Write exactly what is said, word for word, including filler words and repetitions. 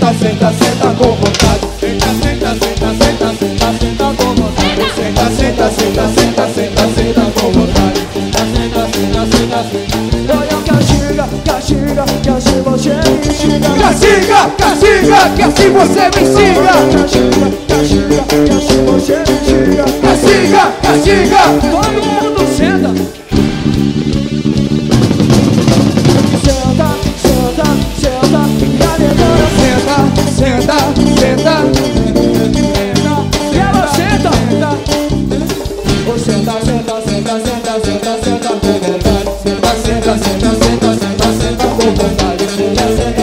senta, senta, senta com vontade. Senta, senta, senta, senta, senta, senta com vontade. Senta, senta, senta, senta, senta, senta com vontade. Senta, senta, senta, senta, senta. Olha, castiga, castiga, que assim você me xinga. Castiga, castiga, que assim você me xinga. Castiga, castiga, que assim você me xinga. Castiga, castiga, todo mundo senta. Senta, senta, senta, e a negona senta, senta, senta, senta, e ela senta, senta. Oh, senta, senta, senta, senta, senta, senta com vontade. Senta, senta, senta, senta, senta, senta com vontade. Senta, senta.